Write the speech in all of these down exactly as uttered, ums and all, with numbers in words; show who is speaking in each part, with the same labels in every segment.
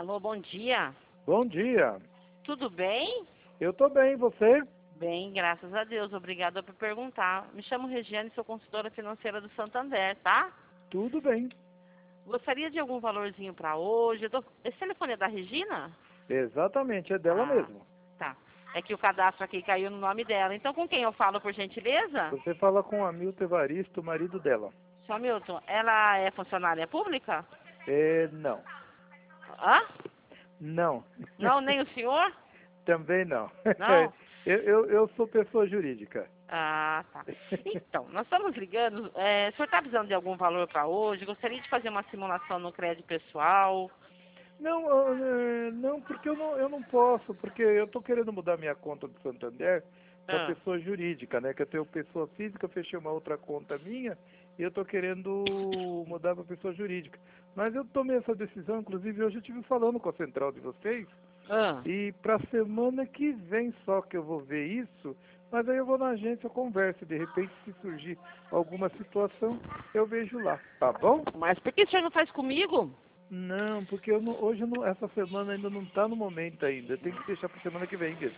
Speaker 1: Alô, bom dia.
Speaker 2: Bom dia.
Speaker 1: Tudo bem?
Speaker 2: Eu tô bem, você?
Speaker 1: Bem, graças a Deus. Obrigada por perguntar. Me chamo Regiane, sou consultora financeira do Santander, tá?
Speaker 2: Tudo bem.
Speaker 1: Gostaria de algum valorzinho para hoje? Eu tô... Esse telefone é da Regina?
Speaker 2: Exatamente, é dela
Speaker 1: Ah,
Speaker 2: mesmo.
Speaker 1: tá. É que o cadastro aqui caiu no nome dela. Então, com quem eu falo, por gentileza?
Speaker 2: Você fala com o Hamilton Evaristo, o marido dela.
Speaker 1: Só Milton, ela é funcionária pública?
Speaker 2: É, não.
Speaker 1: Hã?
Speaker 2: Não.
Speaker 1: Não, nem o senhor?
Speaker 2: Também não.
Speaker 1: Não?
Speaker 2: eu, eu, eu sou pessoa jurídica.
Speaker 1: Ah, tá. Então, nós estamos ligando. É, o senhor está precisando de algum valor para hoje? Gostaria de fazer uma simulação no crédito pessoal.
Speaker 2: Não, eu, eh, não, porque eu não, eu não posso, porque eu tô querendo mudar minha conta do Santander para
Speaker 1: Ah,
Speaker 2: pessoa jurídica, né? Que eu tenho pessoa física, eu fechei uma outra conta minha e eu tô querendo mudar para pessoa jurídica. Mas eu tomei essa decisão, inclusive hoje eu estive falando com a central de vocês
Speaker 1: ah.
Speaker 2: e para semana que vem só que eu vou ver isso, mas aí eu vou na agência, eu converso, de repente se surgir alguma situação, eu vejo lá, tá bom?
Speaker 1: Mas por que o senhor não faz comigo?
Speaker 2: Não, porque eu não, hoje eu não, essa semana ainda não está no momento ainda. Tem que deixar para semana que vem mesmo.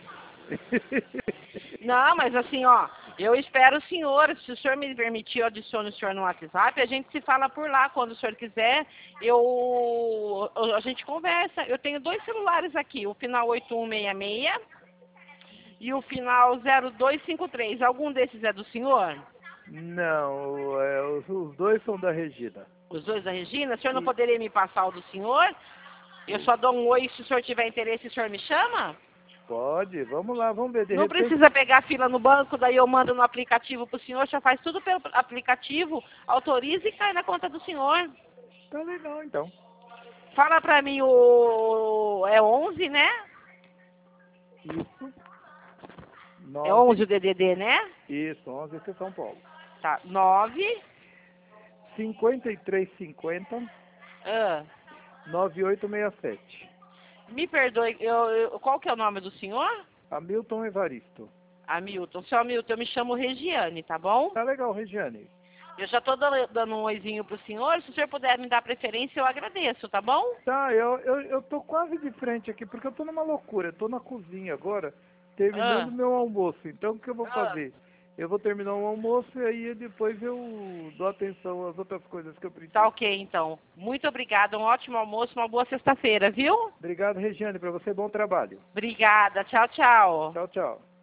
Speaker 1: Não, mas assim, ó, eu espero o senhor, se o senhor me permitir, eu adiciono o senhor no WhatsApp, a gente se fala por lá, quando o senhor quiser, eu, a gente conversa. Eu tenho dois celulares aqui, o final oito um seis seis e o final zero dois cinco três. Algum desses é do senhor?
Speaker 2: Não, é, os, os dois são da Regina.
Speaker 1: Os dois da Regina? O senhor não
Speaker 2: E,
Speaker 1: poderia me passar o do senhor? Eu só dou um oi, se o senhor tiver interesse, o senhor me chama?
Speaker 2: pode, vamos lá, vamos ver. De
Speaker 1: Não
Speaker 2: repente,
Speaker 1: precisa pegar fila no banco, daí eu mando no aplicativo pro senhor, o senhor faz tudo pelo aplicativo, autoriza e cai na conta do senhor.
Speaker 2: tá legal então.
Speaker 1: Fala pra mim o... é onze, né?
Speaker 2: Isso,
Speaker 1: É onze
Speaker 2: nove,
Speaker 1: o D D D, né?
Speaker 2: isso, onze esse é São Paulo.
Speaker 1: Tá, nove...
Speaker 2: cinquenta e três cinquenta,
Speaker 1: Ah,
Speaker 2: noventa e oito sessenta e sete.
Speaker 1: me perdoe, eu, eu- qual que é o nome do senhor?
Speaker 2: Hamilton Evaristo.
Speaker 1: Hamilton. Seu Hamilton, eu me chamo Regiane, tá bom?
Speaker 2: Tá legal, Regiane.
Speaker 1: Eu já tô dando dando um oizinho pro senhor, se o senhor puder me dar preferência, eu agradeço, tá bom?
Speaker 2: Tá, eu, eu, eu tô quase de frente aqui, porque eu tô numa loucura. Eu tô na cozinha agora, terminando
Speaker 1: Ah,
Speaker 2: meu almoço. Então, o que eu vou
Speaker 1: ah.
Speaker 2: fazer? Eu vou terminar o almoço e aí depois eu dou atenção às outras coisas que eu
Speaker 1: Tá
Speaker 2: preciso.
Speaker 1: ok, então. Muito obrigada, um ótimo almoço, uma boa sexta-feira, viu?
Speaker 2: Obrigado, Regiane, para você, bom trabalho.
Speaker 1: Obrigada, tchau, tchau.
Speaker 2: Tchau, tchau.